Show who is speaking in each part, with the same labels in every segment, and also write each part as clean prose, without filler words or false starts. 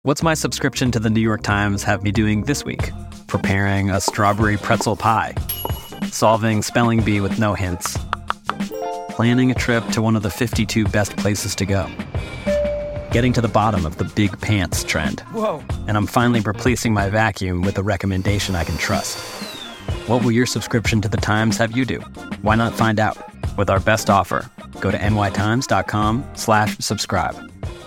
Speaker 1: What's my subscription to the New York Times have me doing this week? Preparing a strawberry pretzel pie, solving spelling bee with no hints, planning a trip to one of the 52 best places to go, getting to the bottom of the big pants trend.
Speaker 2: Whoa.
Speaker 1: And I'm finally replacing my vacuum with a recommendation I can trust. What will your subscription to the Times have you do? Why not find out? With our best offer, go to nytimes.com/subscribe.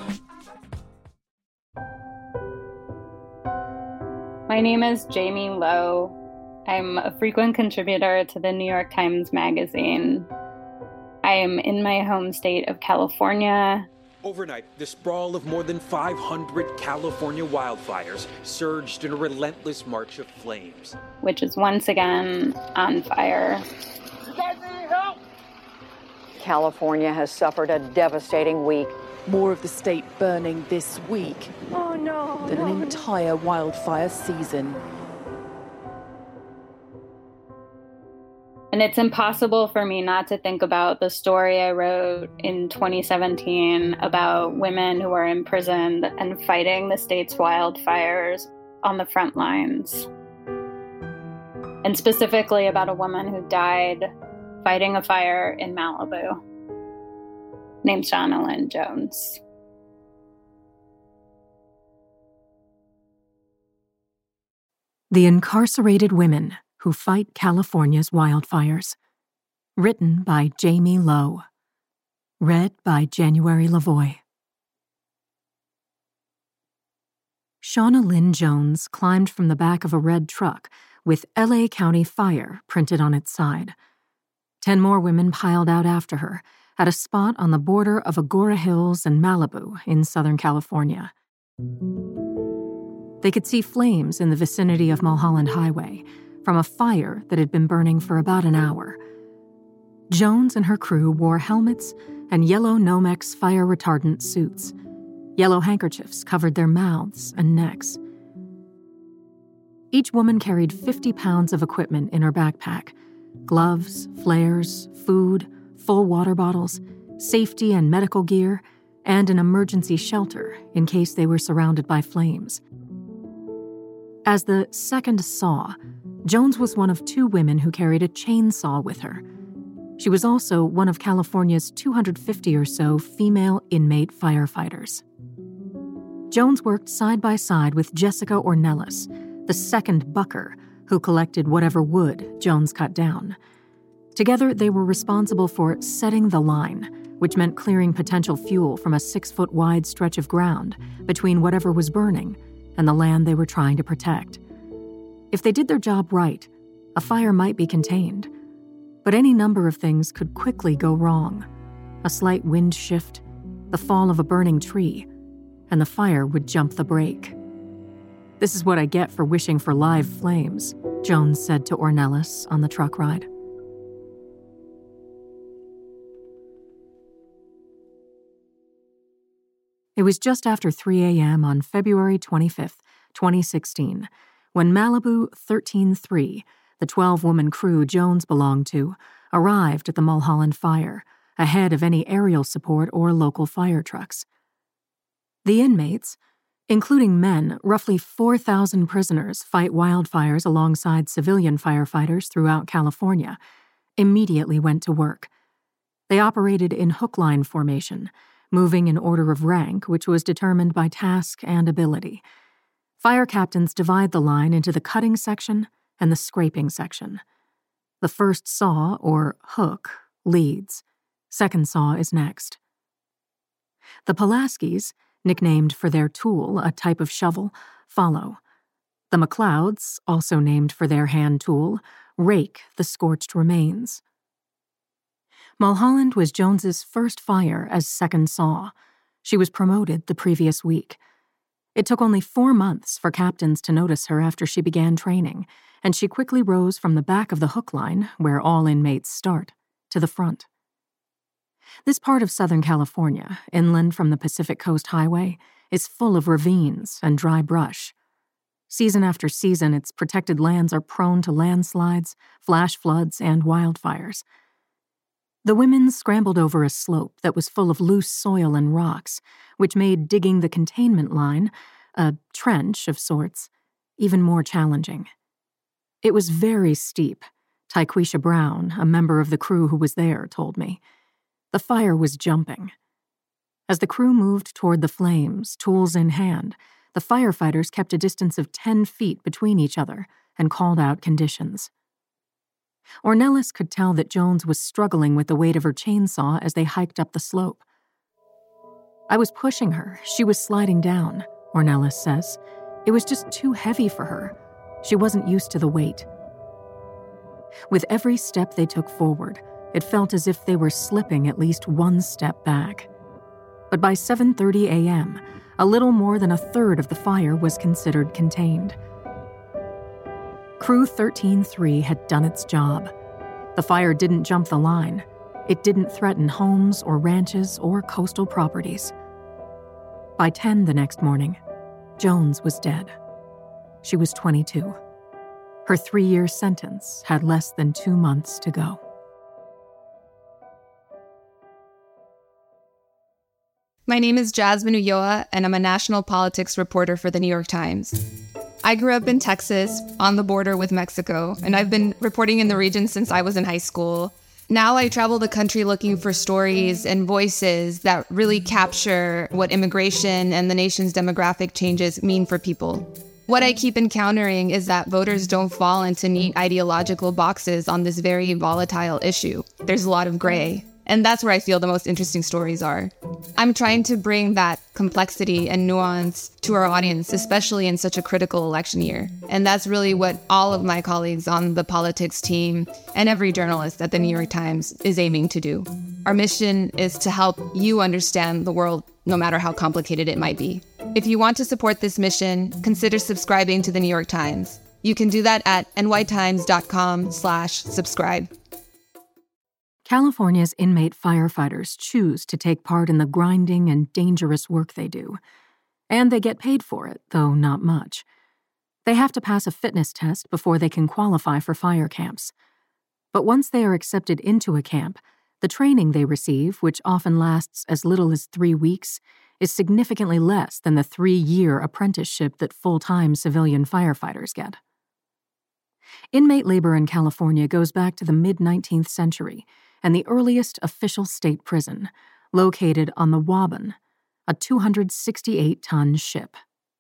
Speaker 3: My name is Jamie Lowe. I'm a frequent contributor to the New York Times Magazine. I am in my home state of California.
Speaker 2: Overnight, the sprawl of more than 500 California wildfires surged in a relentless march of flames,
Speaker 3: Which is once again on fire.
Speaker 2: You guys need help?
Speaker 4: California has suffered a devastating week.
Speaker 5: More of the state burning this week than an entire wildfire season.
Speaker 3: And it's impossible for me not to think about the story I wrote in 2017 about women who are imprisoned and fighting the state's wildfires on the front lines. And specifically about a woman who died fighting a fire in Malibu, named Shauna Lynn Jones.
Speaker 6: The Incarcerated Women Who Fight California's Wildfires. Written by Jamie Lowe. Read by January Lavoie. Shauna Lynn Jones climbed from the back of a red truck with LA County Fire printed on its side. 10 more women piled out after her at a spot on the border of Agoura Hills and Malibu in Southern California. They could see flames in the vicinity of Mulholland Highway from a fire that had been burning for about an hour. Jones and her crew wore helmets and yellow Nomex fire retardant suits. Yellow handkerchiefs covered their mouths and necks. Each woman carried 50 pounds of equipment in her backpack: gloves, flares, food, full water bottles, safety and medical gear, and an emergency shelter in case they were surrounded by flames. As the second saw, Jones was one of 2 women who carried a chainsaw with her. She was also one of California's 250 or so female inmate firefighters. Jones worked side by side with Jessica Ornelas, the second bucker who collected whatever wood Jones cut down. Together, they were responsible for setting the line, which meant clearing potential fuel from a 6-foot-wide stretch of ground between whatever was burning and the land they were trying to protect. If they did their job right, a fire might be contained. But any number of things could quickly go wrong. A slight wind shift, the fall of a burning tree, and the fire would jump the brake. "This is what I get for wishing for live flames," Jones said to Ornelas on the truck ride. It was just after 3 a.m. on February 25th, 2016, when Malibu 13-3, the 12-woman crew Jones belonged to, arrived at the Mulholland Fire, ahead of any aerial support or local fire trucks. The inmates, including men, roughly 4,000 prisoners fight wildfires alongside civilian firefighters throughout California, immediately went to work. They operated in hook-line formation, moving in order of rank, which was determined by task and ability. Fire captains divide the line into the cutting section and the scraping section. The first saw, or hook, leads. Second saw is next. The Pulaskis, nicknamed for their tool, a type of shovel, follow. The McLeods, also named for their hand tool, rake the scorched remains. Mulholland was Jones's first fire as second saw. She was promoted the previous week. It took only 4 months for captains to notice her after she began training, and she quickly rose from the back of the hook line, where all inmates start, to the front. This part of Southern California, inland from the Pacific Coast Highway, is full of ravines and dry brush. Season after season, its protected lands are prone to landslides, flash floods, and wildfires. The women scrambled over a slope that was full of loose soil and rocks, which made digging the containment line a trench of sorts, even more challenging. It was very steep, Tyquisha Brown, a member of the crew who was there, told me. The fire was jumping. As the crew moved toward the flames, tools in hand, the firefighters kept a distance of 10 feet between each other and called out conditions. Ornelas could tell that Jones was struggling with the weight of her chainsaw as they hiked up the slope. I was pushing her. She was sliding down, Ornelas says. It was just too heavy for her. She wasn't used to the weight. With every step they took forward, it felt as if they were slipping at least one step back. But by 7:30 a.m., a little more than a third of the fire was considered contained. Crew 13-3 had done its job. The fire didn't jump the line. It didn't threaten homes or ranches or coastal properties. By 10 the next morning, Jones was dead. She was 22. Her 3-year sentence had less than 2 months to go.
Speaker 7: My name is Jasmine Ulloa, and I'm a national politics reporter for The New York Times. I grew up in Texas, on the border with Mexico, and I've been reporting in the region since I was in high school. Now I travel the country looking for stories and voices that really capture what immigration and the nation's demographic changes mean for people. What I keep encountering is that voters don't fall into neat ideological boxes on this very volatile issue. There's a lot of gray. And that's where I feel the most interesting stories are. I'm trying to bring that complexity and nuance to our audience, especially in such a critical election year. And that's really what all of my colleagues on the politics team and every journalist at the New York Times is aiming to do. Our mission is to help you understand the world, no matter how complicated it might be. If you want to support this mission, consider subscribing to the New York Times. You can do that at nytimes.com/subscribe.
Speaker 6: California's inmate firefighters choose to take part in the grinding and dangerous work they do. And they get paid for it, though not much. They have to pass a fitness test before they can qualify for fire camps. But once they are accepted into a camp, the training they receive, which often lasts as little as 3 weeks, is significantly less than the 3-year apprenticeship that full-time civilian firefighters get. Inmate labor in California goes back to the mid-19th century, and the earliest official state prison, located on the Waban, a 268-ton ship.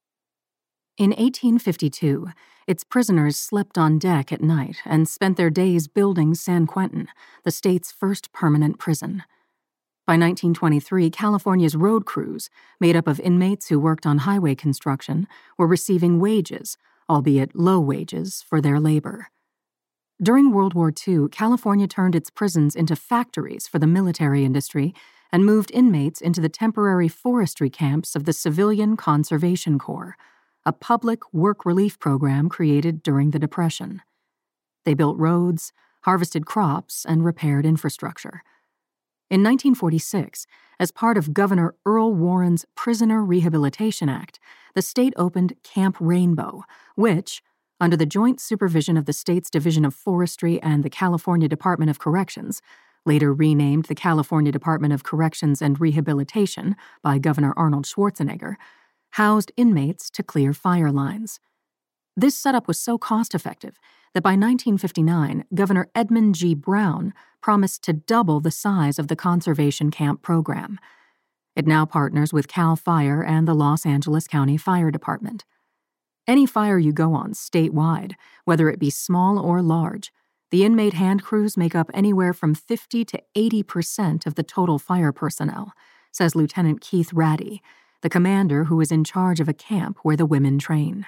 Speaker 6: In 1852, its prisoners slept on deck at night and spent their days building San Quentin, the state's first permanent prison. By 1923, California's road crews, made up of inmates who worked on highway construction, were receiving wages, albeit low wages, for their labor. During World War II, California turned its prisons into factories for the military industry and moved inmates into the temporary forestry camps of the Civilian Conservation Corps, a public work relief program created during the Depression. They built roads, harvested crops, and repaired infrastructure. In 1946, as part of Governor Earl Warren's Prisoner Rehabilitation Act, the state opened Camp Rainbow, which, under the joint supervision of the state's Division of Forestry and the California Department of Corrections, later renamed the California Department of Corrections and Rehabilitation by Governor Arnold Schwarzenegger, housed inmates to clear fire lines. This setup was so cost-effective that by 1959, Governor Edmund G. Brown promised to double the size of the conservation camp program. It now partners with CAL FIRE and the Los Angeles County Fire Department. Any fire you go on statewide, whether it be small or large, the inmate hand crews make up anywhere from 50 to 80% of the total fire personnel, says Lieutenant Keith Ratty, the commander who is in charge of a camp where the women train.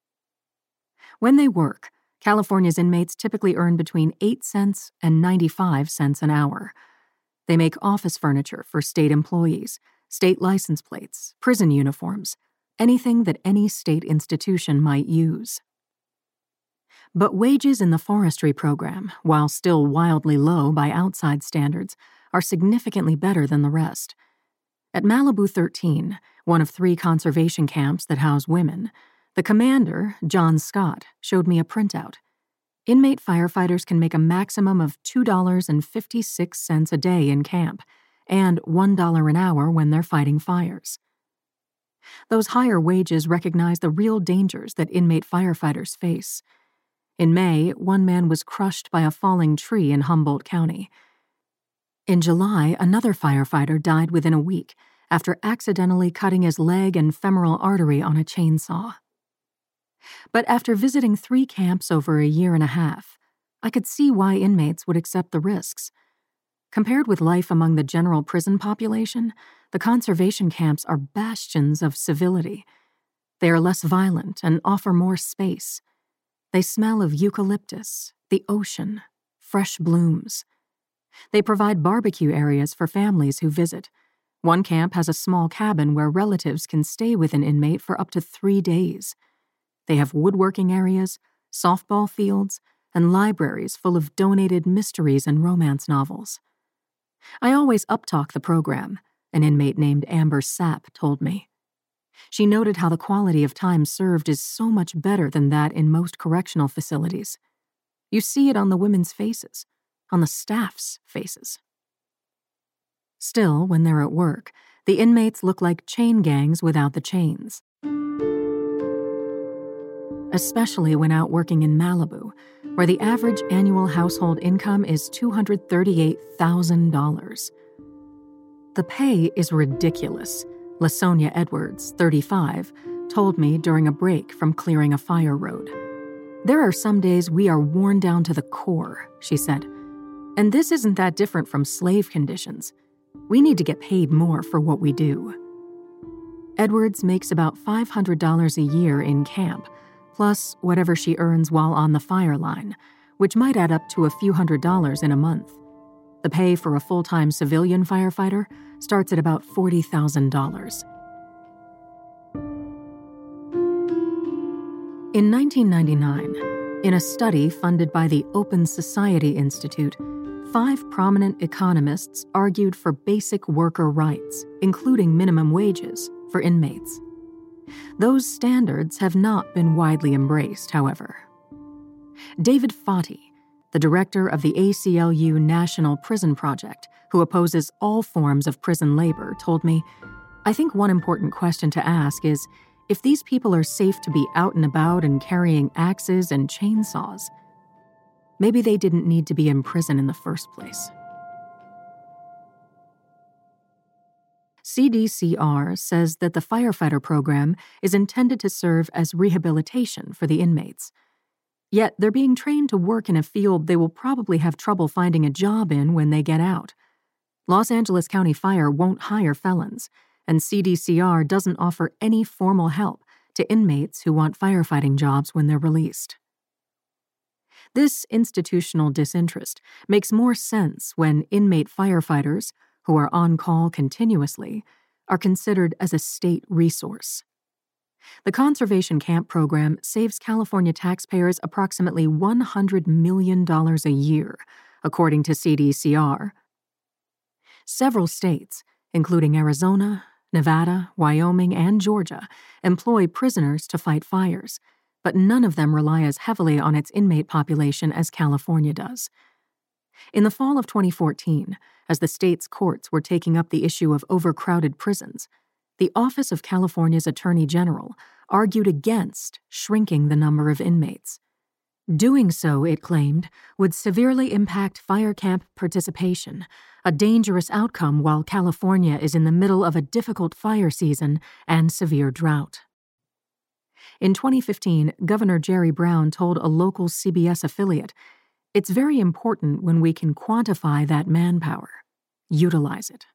Speaker 6: When they work, California's inmates typically earn between 8 cents and 95 cents an hour. They make office furniture for state employees, state license plates, prison uniforms, anything that any state institution might use. But wages in the forestry program, while still wildly low by outside standards, are significantly better than the rest. At Malibu 13, one of 3 conservation camps that house women, the commander, John Scott, showed me a printout. Inmate firefighters can make a maximum of $2.56 a day in camp, and $1 an hour when they're fighting fires. Those higher wages recognize the real dangers that inmate firefighters face. In May, one man was crushed by a falling tree in Humboldt County. In July, another firefighter died within a week after accidentally cutting his leg and femoral artery on a chainsaw. But after visiting 3 camps over a year and a half, I could see why inmates would accept the risks. Compared with life among the general prison population, the conservation camps are bastions of civility. They are less violent and offer more space. They smell of eucalyptus, the ocean, fresh blooms. They provide barbecue areas for families who visit. One camp has a small cabin where relatives can stay with an inmate for up to 3 days. They have woodworking areas, softball fields, and libraries full of donated mysteries and romance novels. I always uptalk the program, an inmate named Amber Sapp told me. She noted how the quality of time served is so much better than that in most correctional facilities. You see it on the women's faces, on the staff's faces. Still, when they're at work, the inmates look like chain gangs without the chains. Especially when out working in Malibu, where the average annual household income is $238,000. The pay is ridiculous, LaSonia Edwards, 35, told me during a break from clearing a fire road. There are some days we are worn down to the core, she said. And this isn't that different from slave conditions. We need to get paid more for what we do. Edwards makes about $500 a year in camp, plus whatever she earns while on the fire line, which might add up to a few $100s in a month. The pay for a full-time civilian firefighter starts at about $40,000. In 1999, in a study funded by the Open Society Institute, 5 prominent economists argued for basic worker rights, including minimum wages, for inmates. Those standards have not been widely embraced, however. David Foti, the director of the ACLU National Prison Project, who opposes all forms of prison labor, told me, I think one important question to ask is, if these people are safe to be out and about and carrying axes and chainsaws, maybe they didn't need to be in prison in the first place. CDCR says that the firefighter program is intended to serve as rehabilitation for the inmates. Yet they're being trained to work in a field they will probably have trouble finding a job in when they get out. Los Angeles County Fire won't hire felons, and CDCR doesn't offer any formal help to inmates who want firefighting jobs when they're released. This institutional disinterest makes more sense when inmate firefighters, who are on call continuously, are considered as a state resource. The conservation camp program saves California taxpayers approximately $100 million a year, according to CDCR. Several states, including Arizona, Nevada, Wyoming, and Georgia, employ prisoners to fight fires, but none of them rely as heavily on its inmate population as California does. In the fall of 2014, as the state's courts were taking up the issue of overcrowded prisons, the Office of California's Attorney General argued against shrinking the number of inmates. Doing so, it claimed, would severely impact fire camp participation, a dangerous outcome while California is in the middle of a difficult fire season and severe drought. In 2015, Governor Jerry Brown told a local CBS affiliate, "It's very important when we can quantify that manpower. Utilize it."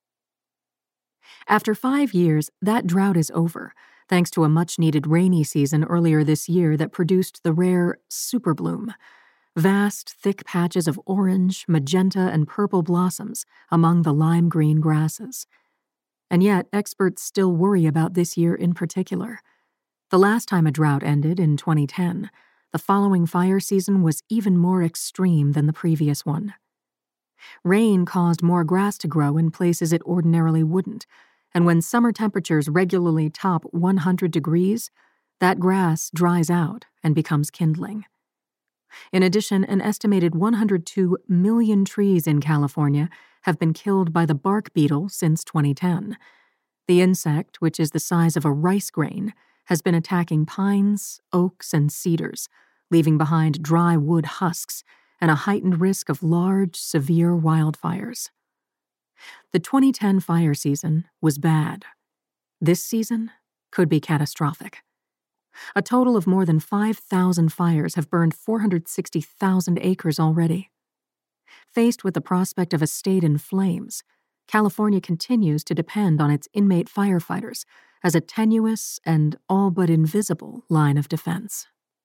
Speaker 6: After 5 years, that drought is over, thanks to a much-needed rainy season earlier this year that produced the rare superbloom, vast, thick patches of orange, magenta, and purple blossoms among the lime-green grasses. And yet, experts still worry about this year in particular. The last time a drought ended, in 2010, the following fire season was even more extreme than the previous one. Rain caused more grass to grow in places it ordinarily wouldn't, and when summer temperatures regularly top 100 degrees, that grass dries out and becomes kindling. In addition, an estimated 102 million trees in California have been killed by the bark beetle since 2010. The insect, which is the size of a rice grain, has been attacking pines, oaks, and cedars, leaving behind dry wood husks and a heightened risk of large, severe wildfires. The 2010 fire season was bad. This season could be catastrophic. A total of more than 5,000 fires have burned 460,000 acres already. Faced with the prospect of a state in flames, California continues to depend on its inmate firefighters as a tenuous and all but invisible line of defense.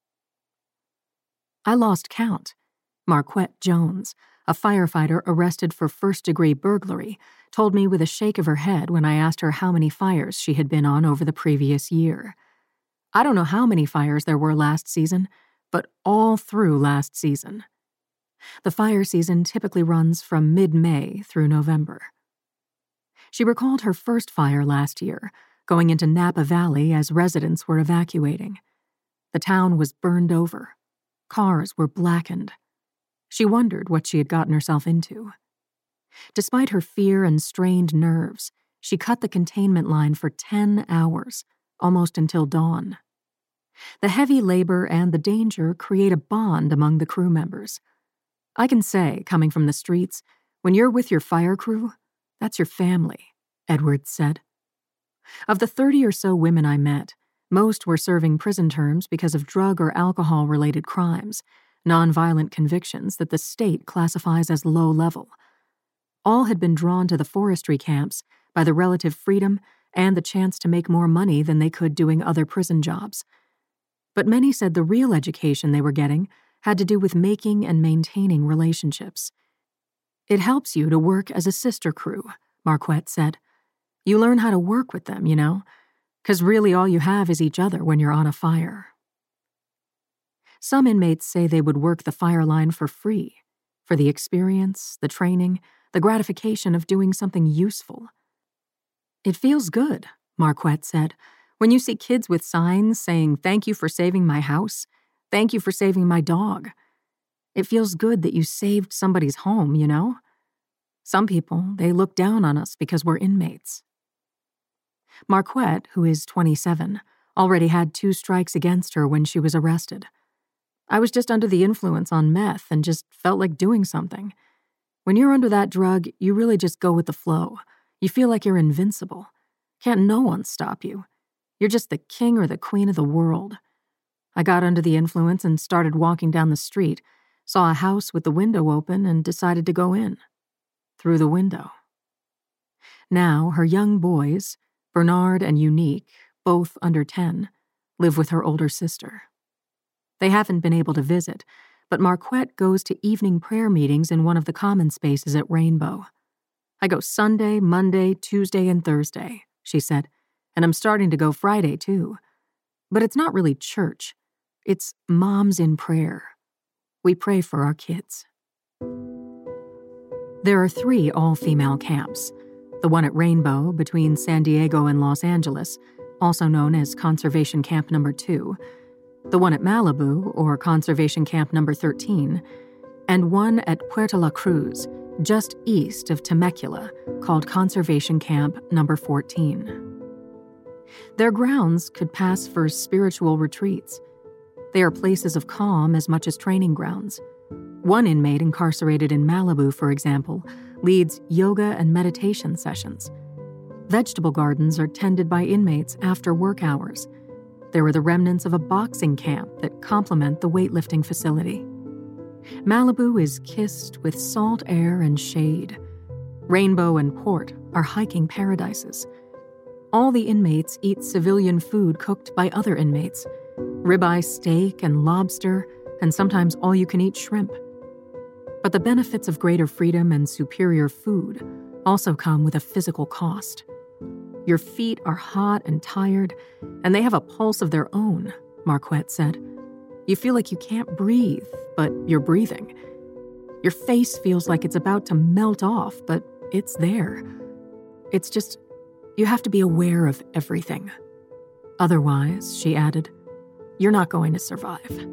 Speaker 6: I lost count. Marquette Jones, a firefighter arrested for first-degree burglary, told me with a shake of her head when I asked her how many fires she had been on over the previous year. I don't know how many fires there were last season, but all through last season. The fire season typically runs from mid-May through November. She recalled her first fire last year, going into Napa Valley as residents were evacuating. The town was burned over. Cars were blackened. She wondered what she had gotten herself into. Despite her fear and strained nerves, she cut the containment line for 10 hours, almost until dawn. The heavy labor and the danger create a bond among the crew members. I can say, coming from the streets, when you're with your fire crew, that's your family, Edwards said. Of the 30 or so women I met, most were serving prison terms because of drug or alcohol-related crimes, nonviolent convictions that the state classifies as low level. All had been drawn to the forestry camps by the relative freedom and the chance to make more money than they could doing other prison jobs. But many said the real education they were getting had to do with making and maintaining relationships. It helps you to work as a sister crew, Marquette said. You learn how to work with them, 'cause really all you have is each other when you're on a fire. Some inmates say they would work the fire line for free, for the experience, the training, the gratification of doing something useful. It feels good, Marquette said, when you see kids with signs saying, "Thank you for saving my house," "Thank you for saving my dog." It feels good that you saved somebody's home, Some people, they look down on us because we're inmates. Marquette, who is 27, already had 2 strikes against her when she was arrested. I was just under the influence on meth and just felt like doing something. When you're under that drug, you really just go with the flow. You feel like you're invincible. Can't no one stop you. You're just the king or the queen of the world. I got under the influence and started walking down the street, saw a house with the window open and decided to go in. Through the window. Now, her young boys, Bernard and Unique, both under 10, live with her older sister. They haven't been able to visit, but Marquette goes to evening prayer meetings in one of the common spaces at Rainbow. I go Sunday, Monday, Tuesday, and Thursday, she said, and I'm starting to go Friday, too. But it's not really church. It's moms in prayer. We pray for our kids. There are 3 all-female camps. The one at Rainbow, between San Diego and Los Angeles, also known as Conservation Camp No. 2, the one at Malibu, or Conservation Camp No. 13, and one at Puerto La Cruz, just east of Temecula, called Conservation Camp No. 14. Their grounds could pass for spiritual retreats. They are places of calm as much as training grounds. One inmate incarcerated in Malibu, for example, leads yoga and meditation sessions. Vegetable gardens are tended by inmates after work hours. There are the remnants of a boxing camp that complement the weightlifting facility. Malibu is kissed with salt air and shade. Rainbow and Port are hiking paradises. All the inmates eat civilian food cooked by other inmates, ribeye steak and lobster, and sometimes all-you-can-eat shrimp. But the benefits of greater freedom and superior food also come with a physical cost. Your feet are hot and tired, and they have a pulse of their own, Marquette said. You feel like you can't breathe, but you're breathing. Your face feels like it's about to melt off, but it's there. It's just, you have to be aware of everything. Otherwise, she added, you're not going to survive.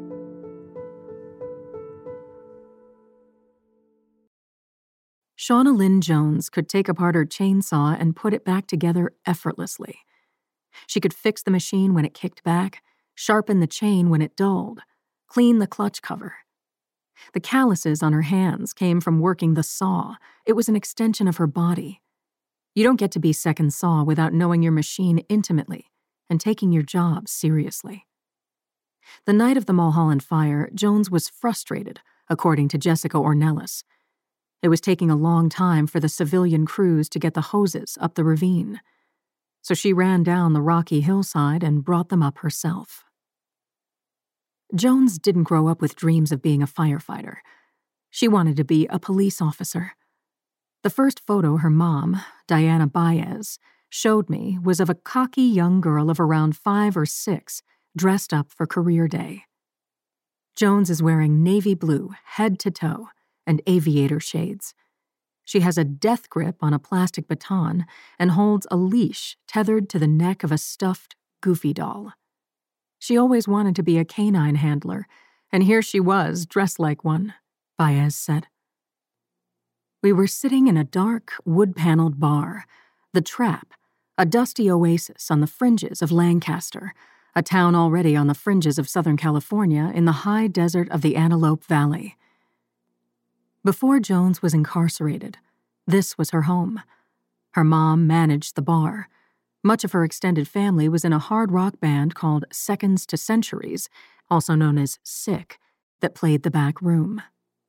Speaker 6: Shauna Lynn Jones could take apart her chainsaw and put it back together effortlessly. She could fix the machine when it kicked back, sharpen the chain when it dulled, clean the clutch cover. The calluses on her hands came from working the saw. It was an extension of her body. You don't get to be second saw without knowing your machine intimately and taking your job seriously. The night of the Mulholland fire, Jones was frustrated, according to Jessica Ornelas. It was taking a long time for the civilian crews to get the hoses up the ravine, so she ran down the rocky hillside and brought them up herself. Jones didn't grow up with dreams of being a firefighter. She wanted to be a police officer. The first photo her mom, Diana Baez, showed me was of a cocky young girl of around 5 or 6, dressed up for career day. Jones is wearing navy blue, head to toe, and aviator shades. She has a death grip on a plastic baton and holds a leash tethered to the neck of a stuffed Goofy doll. She always wanted to be a canine handler, and here she was, dressed like one, Baez said. We were sitting in a dark, wood-paneled bar, The Trap, a dusty oasis on the fringes of Lancaster, a town already on the fringes of Southern California in the high desert of the Antelope Valley. Before Jones was incarcerated, this was her home. Her mom managed the bar. Much of her extended family was in a hard rock band called Seconds to Centuries, also known as Sick, that played the back room.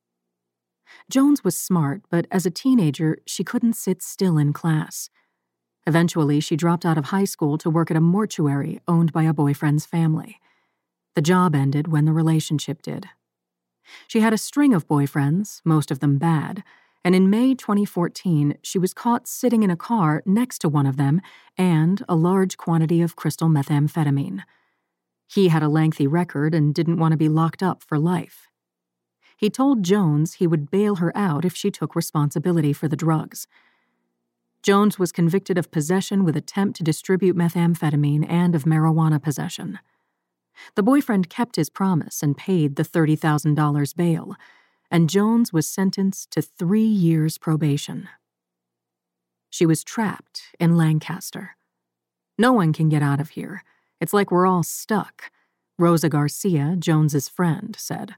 Speaker 6: Jones was smart, but as a teenager, she couldn't sit still in class. Eventually, she dropped out of high school to work at a mortuary owned by a boyfriend's family. The job ended when the relationship did. She had a string of boyfriends, most of them bad, and in May 2014, she was caught sitting in a car next to one of them and a large quantity of crystal methamphetamine. He had a lengthy record and didn't want to be locked up for life. He told Jones he would bail her out if she took responsibility for the drugs. Jones was convicted of possession with attempt to distribute methamphetamine and of marijuana possession. The boyfriend kept his promise and paid the $30,000 bail, and Jones was sentenced to 3 years probation. She was trapped in Lancaster. No one can get out of here. It's like we're all stuck, Rosa Garcia, Jones's friend, said.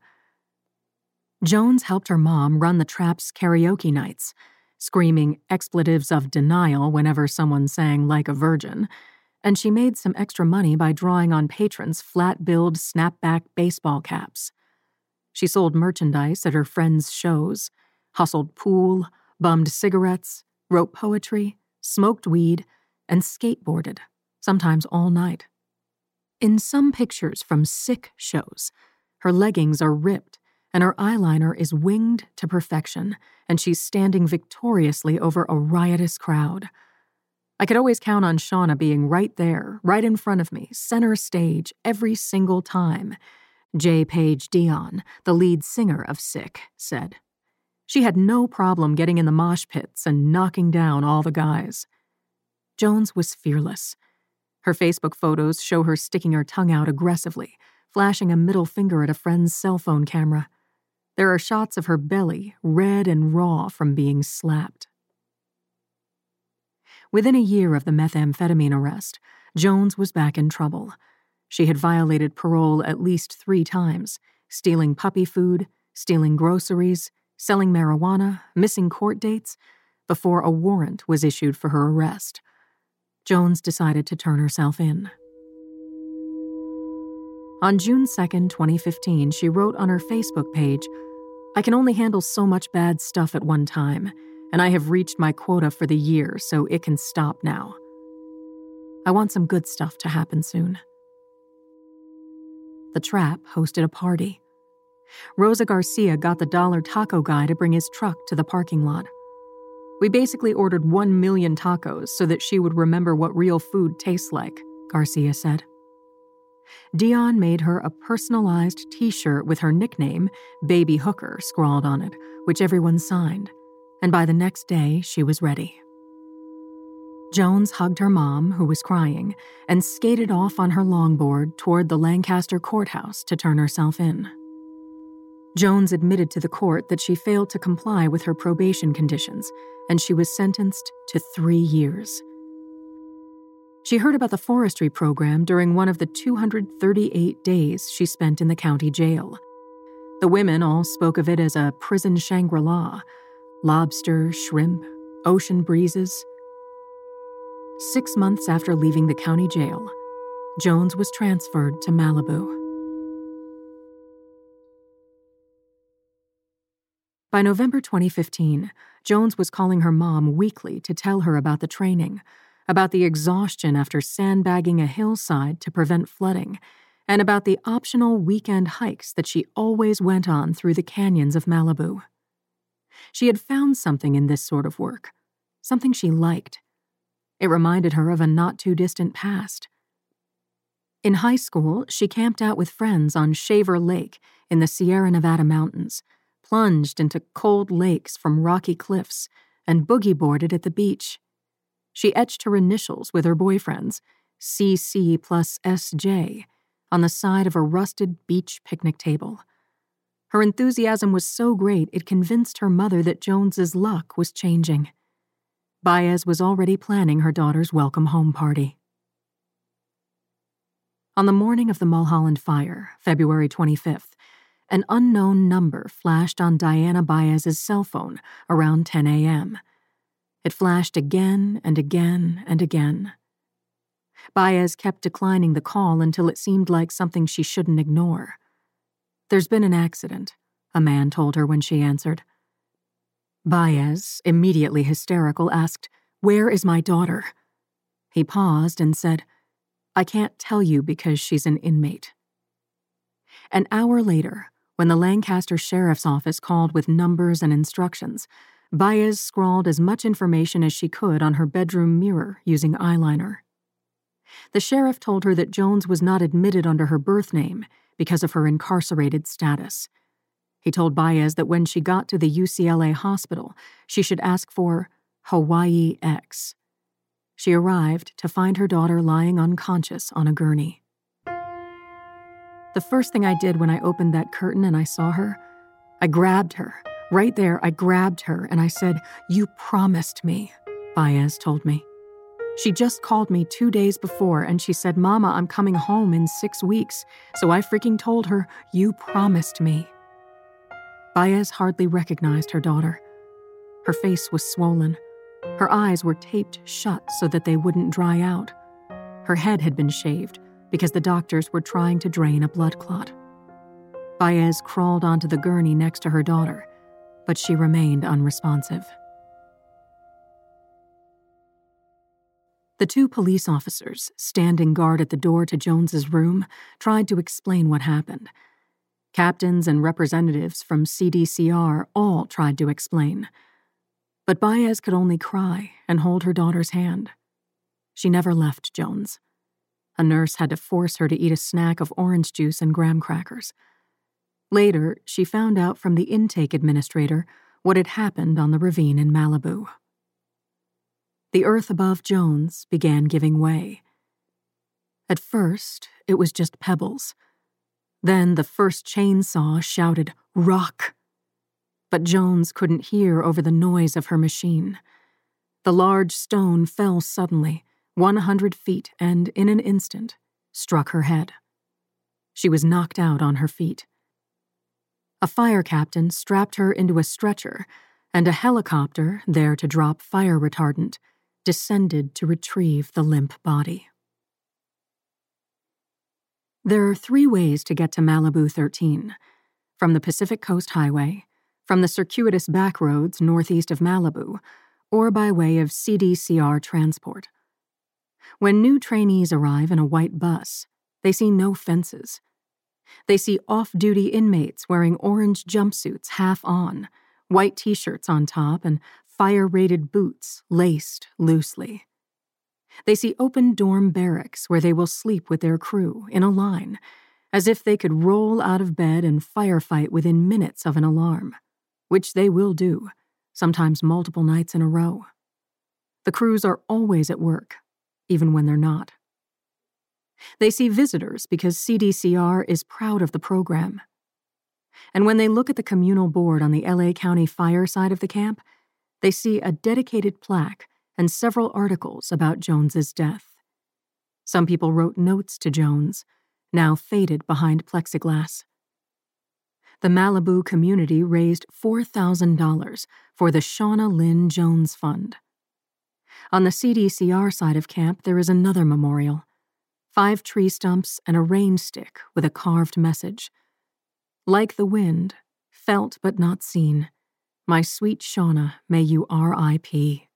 Speaker 6: Jones helped her mom run the Trap's karaoke nights, screaming expletives of denial whenever someone sang Like a Virgin, and she made some extra money by drawing on patrons' flat-billed snapback baseball caps. She sold merchandise at her friends' shows, hustled pool, bummed cigarettes, wrote poetry, smoked weed, and skateboarded, sometimes all night. In some pictures from Sick shows, her leggings are ripped and her eyeliner is winged to perfection, and she's standing victoriously over a riotous crowd. I could always count on Shauna being right there, right in front of me, center stage, every single time, J. Page Dion, the lead singer of Sick, said. She had no problem getting in the mosh pits and knocking down all the guys. Jones was fearless. Her Facebook photos show her sticking her tongue out aggressively, flashing a middle finger at a friend's cell phone camera. There are shots of her belly, red and raw from being slapped. Within a year of the methamphetamine arrest, Jones was back in trouble. She had violated parole at least 3 times, stealing puppy food, stealing groceries, selling marijuana, missing court dates, before a warrant was issued for her arrest. Jones decided to turn herself in. On June 2, 2015, she wrote on her Facebook page, "I can only handle so much bad stuff at one time, and I have reached my quota for the year, so it can stop now. I want some good stuff to happen soon." The Trap hosted a party. Rosa Garcia got the dollar taco guy to bring his truck to the parking lot. "We basically ordered 1 million tacos so that she would remember what real food tastes like," Garcia said. Dion made her a personalized T-shirt with her nickname, Baby Hooker, scrawled on it, which everyone signed, and by the next day, she was ready. Jones hugged her mom, who was crying, and skated off on her longboard toward the Lancaster courthouse to turn herself in. Jones admitted to the court that she failed to comply with her probation conditions, and she was sentenced to 3 years. She heard about the forestry program during one of the 238 days she spent in the county jail. The women all spoke of it as a prison Shangri-La: lobster, shrimp, ocean breezes. 6 months after leaving the county jail, Jones was transferred to Malibu. By November 2015, Jones was calling her mom weekly to tell her about the training, about the exhaustion after sandbagging a hillside to prevent flooding, and about the optional weekend hikes that she always went on through the canyons of Malibu. She had found something in this sort of work, something she liked. It reminded her of a not-too-distant past. In high school, she camped out with friends on Shaver Lake in the Sierra Nevada mountains, plunged into cold lakes from rocky cliffs, and boogie-boarded at the beach. She etched her initials with her boyfriends, CC plus SJ, on the side of a rusted beach picnic table. Her enthusiasm was so great it convinced her mother that Jones's luck was changing. Baez was already planning her daughter's welcome home party. On the morning of the Mulholland fire, February 25th, an unknown number flashed on Diana Baez's cell phone around 10 a.m. It flashed again and again and again. Baez kept declining the call until it seemed like something she shouldn't ignore. "There's been an accident," a man told her when she answered. Baez, immediately hysterical, asked, "Where is my daughter?" He paused and said, "I can't tell you because she's an inmate." An hour later, when the Lancaster Sheriff's Office called with numbers and instructions, Baez scrawled as much information as she could on her bedroom mirror using eyeliner. The sheriff told her that Jones was not admitted under her birth name because of her incarcerated status. He told Baez that when she got to the UCLA hospital, she should ask for Hawaii X. She arrived to find her daughter lying unconscious on a gurney. The first thing I did when I opened that curtain and I saw her, I grabbed her. Right there, I grabbed her and I said, "You promised me," Baez told me. She just called me 2 days before and she said, "Mama, I'm coming home in 6 weeks." So I freaking told her, "You promised me." Baez hardly recognized her daughter. Her face was swollen. Her eyes were taped shut so that they wouldn't dry out. Her head had been shaved because the doctors were trying to drain a blood clot. Baez crawled onto the gurney next to her daughter, but she remained unresponsive. The 2 police officers, standing guard at the door to Jones's room, tried to explain what happened. Captains and representatives from CDCR all tried to explain. But Baez could only cry and hold her daughter's hand. She never left Jones. A nurse had to force her to eat a snack of orange juice and graham crackers. Later, she found out from the intake administrator what had happened on the ravine in Malibu. The earth above Jones began giving way. At first, it was just pebbles. Then the first chainsaw shouted, "Rock!" But Jones couldn't hear over the noise of her machine. The large stone fell suddenly, 100 feet, and in an instant, struck her head. She was knocked out on her feet. A fire captain strapped her into a stretcher, and a helicopter, there to drop fire retardant, descended to retrieve the limp body. There are 3 ways to get to Malibu 13: from the Pacific Coast Highway, from the circuitous back roads northeast of Malibu, or by way of CDCR transport. When new trainees arrive in a white bus, they see no fences. They see off-duty inmates wearing orange jumpsuits half on, white t-shirts on top, and fire-rated boots laced loosely. They see open dorm barracks where they will sleep with their crew in a line, as if they could roll out of bed and firefight within minutes of an alarm, which they will do, sometimes multiple nights in a row. The crews are always at work, even when they're not. They see visitors because CDCR is proud of the program. And when they look at the communal board on the LA County fire side of the camp, they see a dedicated plaque and several articles about Jones's death. Some people wrote notes to Jones, now faded behind plexiglass. The Malibu community raised $4,000 for the Shauna Lynn Jones Fund. On the CDCR side of camp, there is another memorial, 5 tree stumps and a rain stick with a carved message. Like the wind, felt but not seen, my sweet Shauna, may you R.I.P.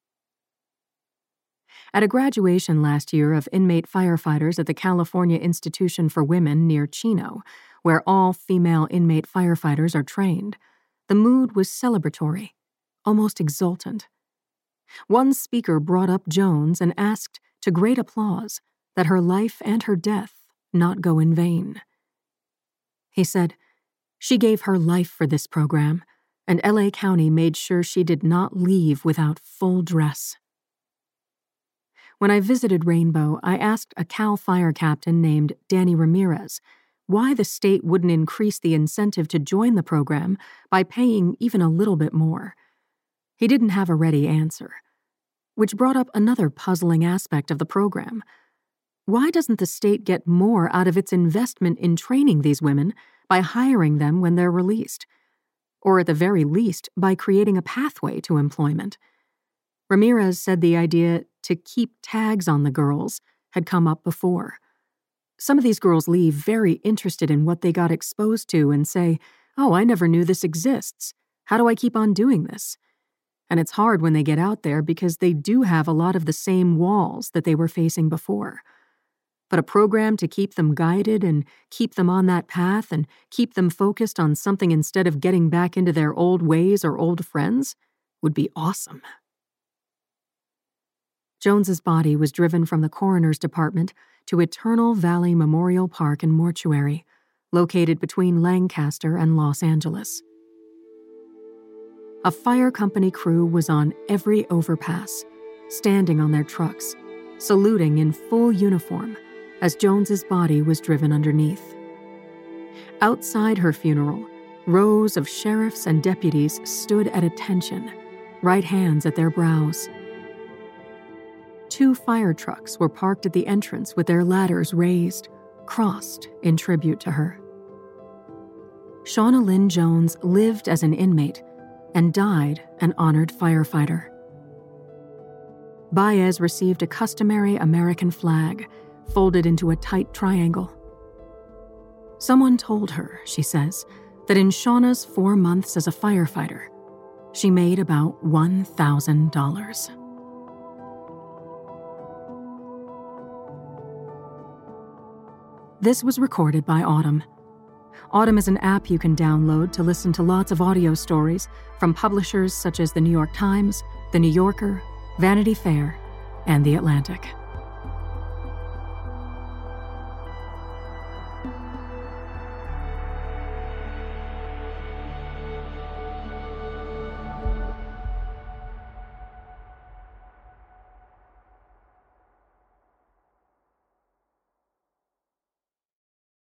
Speaker 6: At a graduation last year of inmate firefighters at the California Institution for Women near Chino, where all female inmate firefighters are trained, the mood was celebratory, almost exultant. One speaker brought up Jones and asked, to great applause, that her life and her death not go in vain. He said, she gave her life for this program, and LA County made sure she did not leave without full dress. When I visited Rainbow, I asked a Cal Fire captain named Danny Ramirez why the state wouldn't increase the incentive to join the program by paying even a little bit more. He didn't have a ready answer, which brought up another puzzling aspect of the program. Why doesn't the state get more out of its investment in training these women by hiring them when they're released? Or at the very least, by creating a pathway to employment? Ramirez said the idea to keep tags on the girls had come up before. Some of these girls leave very interested in what they got exposed to and say, oh, I never knew this exists. How do I keep on doing this? And it's hard when they get out there because they do have a lot of the same walls that they were facing before. But a program to keep them guided and keep them on that path and keep them focused on something instead of getting back into their old ways or old friends would be awesome. Jones's body was driven from the coroner's department to Eternal Valley Memorial Park and Mortuary, located between Lancaster and Los Angeles. A fire company crew was on every overpass, standing on their trucks, saluting in full uniform as Jones's body was driven underneath. Outside her funeral, rows of sheriffs and deputies stood at attention, right hands at their brows. 2 fire trucks were parked at the entrance with their ladders raised, crossed in tribute to her. Shauna Lynn Jones lived as an inmate and died an honored firefighter. Baez received a customary American flag, folded into a tight triangle. Someone told her, she says, that in Shauna's 4 months as a firefighter, she made about $1,000. This was recorded by Audm. Audm is an app you can download to listen to lots of audio stories from publishers such as The New York Times, The New Yorker, Vanity Fair, and The Atlantic.